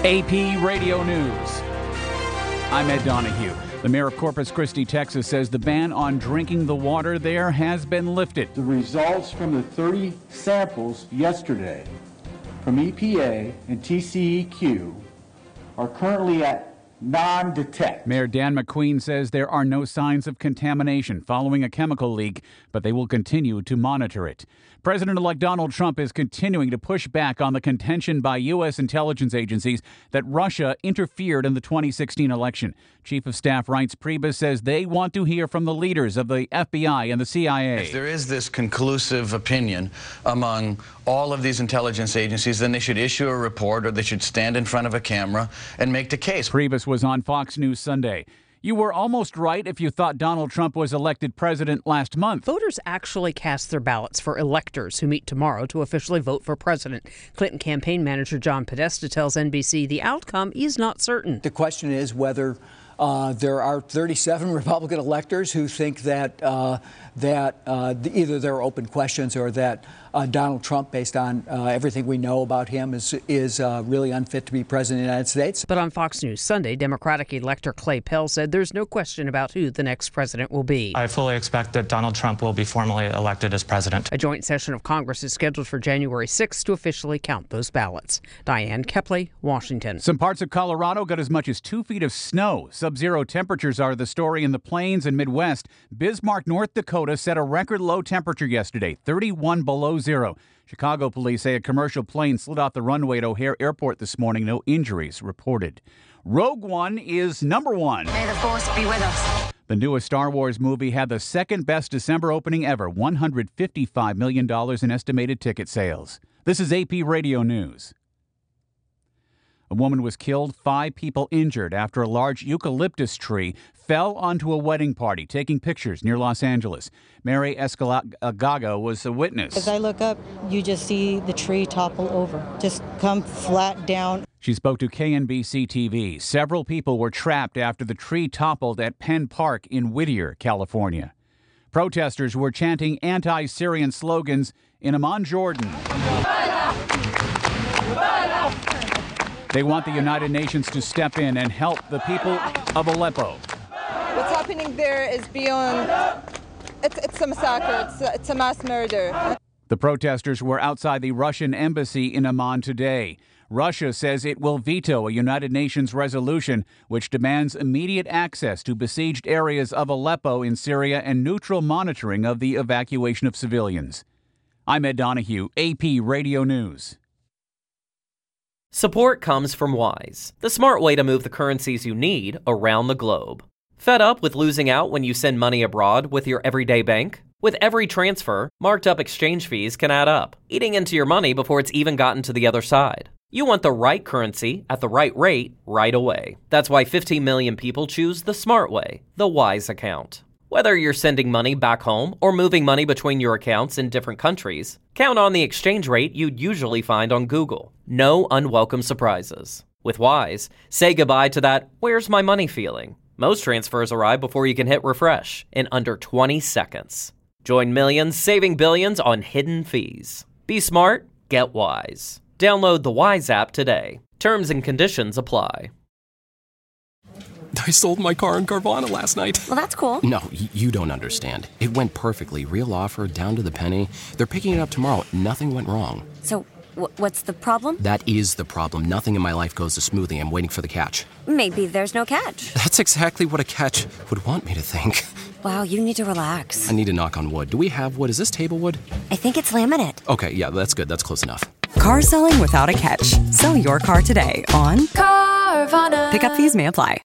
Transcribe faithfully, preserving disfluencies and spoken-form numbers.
A P Radio News. I'm Ed Donahue. The mayor of Corpus Christi, Texas, says the ban on drinking the water there has been lifted. The results from the thirty samples yesterday from E P A and T C E Q are currently at non-detect. Mayor Dan McQueen says there are no signs of contamination following a chemical leak, but they will continue to monitor it. President-elect Donald Trump is continuing to push back on the contention by U S intelligence agencies that Russia interfered in the twenty sixteen election. Chief of Staff Reince Priebus says they want to hear from the leaders of the F B I and the C I A. If there is this conclusive opinion among all of these intelligence agencies, then they should issue a report or they should stand in front of a camera and make the case. Priebus was on Fox News Sunday. You were almost right if you thought Donald Trump was elected president last month. Voters actually cast their ballots for electors who meet tomorrow to officially vote for president. Clinton campaign manager John Podesta tells N B C the outcome is not certain. The question is whether uh, there are thirty-seven Republican electors who think that uh, that uh, either there are open questions or that uh, Donald Trump, based on uh, everything we know about him, is is uh, really unfit to be president of the United States. But on Fox News Sunday, Democratic elector Clay Pell said there's no question about who the next president will be. I fully expect that Donald Trump will be formally elected as president. A joint session of Congress is scheduled for January sixth to officially count those ballots. Diane Kepley, Washington. Some parts of Colorado got as much as two feet of snow. Sub-zero temperatures are the story in the Plains and Midwest. Bismarck, North Dakota set a record low temperature yesterday, thirty-one below zero. Chicago police say a commercial plane slid off the runway at O'Hare Airport this morning. No injuries reported. Rogue One is number one. May the Force be with us. The newest Star Wars movie had the second best December opening ever, one hundred fifty-five million dollars in estimated ticket sales. This is A P Radio News. A woman was killed, five people injured after a large eucalyptus tree fell onto a wedding party, taking pictures near Los Angeles. Mary Escalagaga was a witness. As I look up, you just see the tree topple over, just come flat down. She spoke to K N B C T V. Several people were trapped after the tree toppled at Penn Park in Whittier, California. Protesters were chanting anti-Syrian slogans in Amman, Jordan. They want the United Nations to step in and help the people of Aleppo. What's happening there is beyond, it's, it's a massacre, it's a, it's a mass murder. The protesters were outside the Russian embassy in Amman today. Russia says it will veto a United Nations resolution which demands immediate access to besieged areas of Aleppo in Syria and neutral monitoring of the evacuation of civilians. I'm Ed Donahue, A P Radio News. Support comes from Wise, the smart way to move the currencies you need around the globe. Fed up with losing out when you send money abroad with your everyday bank? With every transfer, marked up exchange fees can add up, eating into your money before it's even gotten to the other side. You want the right currency at the right rate right away. That's why fifteen million people choose the smart way, the Wise account. Whether you're sending money back home or moving money between your accounts in different countries, count on the exchange rate you'd usually find on Google. No unwelcome surprises. With Wise, say goodbye to that "where's my money" feeling. Most transfers arrive before you can hit refresh in under twenty seconds. Join millions saving billions on hidden fees. Be smart, get Wise. Download the Wise app today. Terms and conditions apply. I sold my car in Carvana last night. Well, that's cool. No, y- you don't understand. It went perfectly. Real offer, down to the penny. They're picking it up tomorrow. Nothing went wrong. So, w- what's the problem? That is the problem. Nothing in my life goes as smoothly. I'm waiting for the catch. Maybe there's no catch. That's exactly what a catch would want me to think. Wow, you need to relax. I need to knock on wood. Do we have wood? Is this table wood? I think it's laminate. Okay, yeah, that's good. That's close enough. Car selling without a catch. Sell your car today on Carvana. Pickup fees may apply.